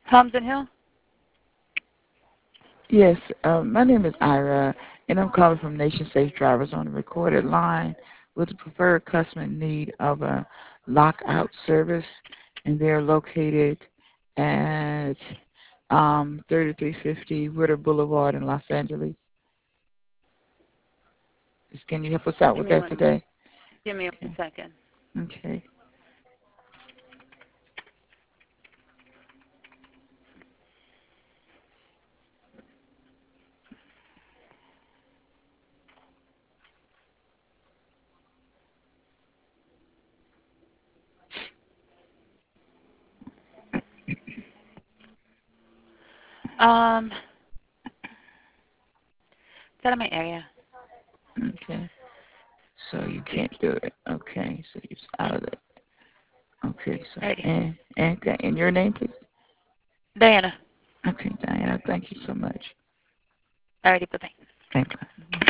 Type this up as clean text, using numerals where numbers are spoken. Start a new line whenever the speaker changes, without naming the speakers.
Thompson Hill?
Yes, my name is Ira, and I'm calling from Nation Safe Drivers on the recorded line with the preferred customer in need of a lockout service, and they're located at 3350 Witter Boulevard in Los Angeles. Can you help us out
Give
with
me
that
one.
today?
Give me
Okay.
1 second.
Okay.
It's out of my area.
Okay. So you can't do it. Okay. So you're out of it. Okay. So
Alrighty.
and your name, please.
Diana.
Okay, Diana. Thank you so much.
Alrighty, bye-bye.